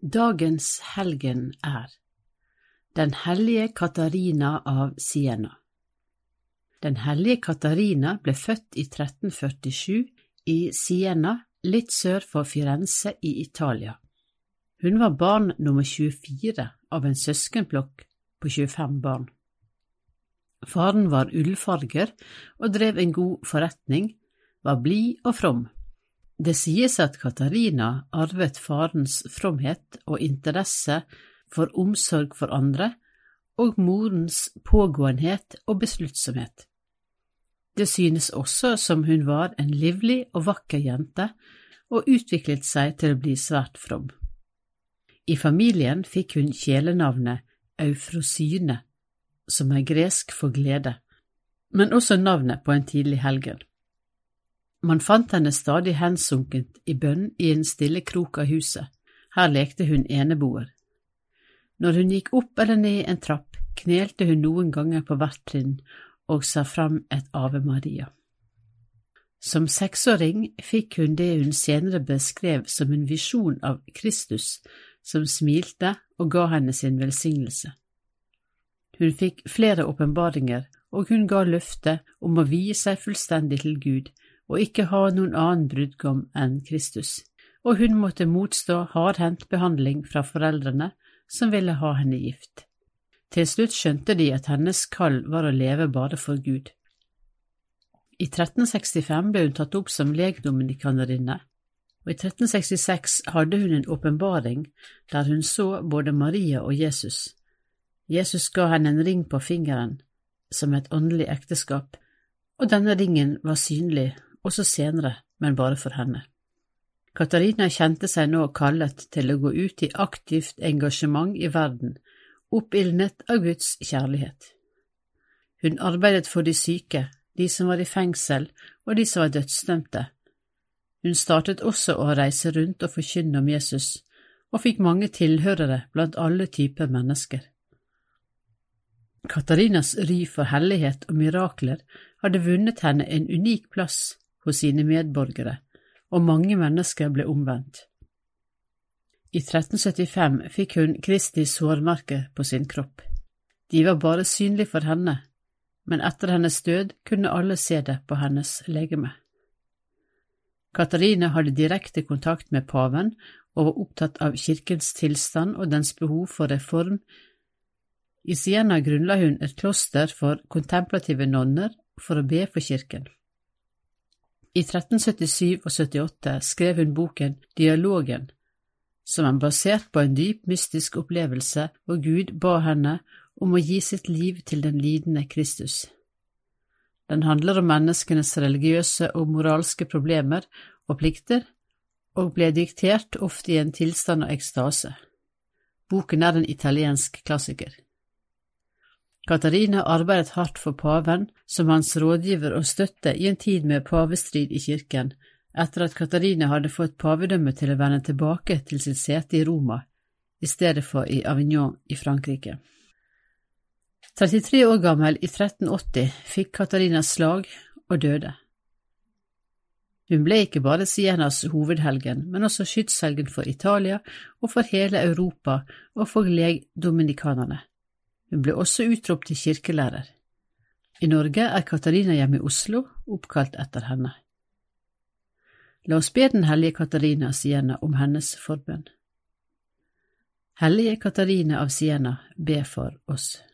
Dagens helgen Den hellige Katarina av Siena. Den hellige Katarina ble født i 1347 i Siena, litt sør for Firenze i Italia. Hun var barn nummer 24 av en søskenflokk på 25 barn. Faren var ullfarger og drev en god forretning, var blid og from. Det sies at Katarina arvet farens fromhet og interesse for omsorg for andre, og morens pågåenhet og besluttsomhet. Det synes også som hun var en livlig og vakker jente, og utviklet seg til å bli svært from. I familien fikk hun kjælenavnet Eufrosyne, som gresk for glede, men også navnet på en tidlig helgen. Man fant henne stadig hensunket i bønn i en stille krok av huset. Her lekte hun eneboer. Når hun gikk opp eller ned en trapp, knelte hun noen ganger på hvert trinn og sa fram et Ave Maria. Som 6-åring fikk hun det hun senere beskrev som en visjon av Kristus, som smilte og ga henne sin velsignelse. Hun fikk flere åpenbaringer, og hun ga løfte om å vie seg fullstendig til Gud, og ikke ha noen annen brudgom enn Kristus, og hun måtte motstå hardhendt behandling fra foreldrene som ville ha henne gift. Til slutt skjønte de at hennes kall var å leve bare for Gud. I 1365 ble hun tatt opp som legdominikanerinde, og i 1366 hadde hun en åpenbaring der hun så både Maria og Jesus. Jesus ga henne en ring på fingeren, som et åndelig ekteskap, og denne ringen var synlig også senere, men bare for henne. Katarina kjente seg nå kallet til å gå ut i aktivt engasjement i verden, oppildnet av Guds kjærlighet. Hun arbeidet for de syke, de som var i fengsel og de som var dødsdømte. Hun startet også å reise rundt og forkynne om Jesus, og fikk mange tilhørere blant alle typer mennesker. Katarinas ry for hellighet og mirakler hadde vunnet henne en unik plass hos sine medborgere, og mange mennesker ble omvendt. I 1375 fikk hun Kristi sårmerke på sin kropp. De var bare synlige for henne, men etter hennes død kunne alle se det på hennes legeme. Katarina hadde direkte kontakt med paven og var opptatt av kirkens tilstand og dens behov for reform. I Siena grunnla hun et kloster for kontemplative nonner for å be for kirken. I 1377 og 78 skrev hun boken Dialogen, som basert på en dyp mystisk opplevelse hvor Gud ba henne om å gi sitt liv til den lidende Kristus. Den handler om menneskenes religiøse og moralske problemer og plikter, og ble diktert ofte i en tilstand av ekstase. Boken en italiensk klassiker. Katarina arbeidet hardt for paven som hans rådgiver og støtte i en tid med pavestrid i kirken, etter at Katarina hadde fått pavedømmet til å vende tilbake til sitt sete i Roma, i stedet for i Avignon i Frankrike. 33 år gammel i 1380 fikk Katarina slag og døde. Hun ble ikke bare Sienas hovedhelgen, men også skytshelgen for Italia og for hele Europa og for legdominikanerne. Hun ble også utropt til kirkelærer. I Norge Katarina hjemme i Oslo oppkalt etter henne. La oss be den hellige Katarina av Siena om hennes forbønn. Hellige Katarina av Siena, be for oss.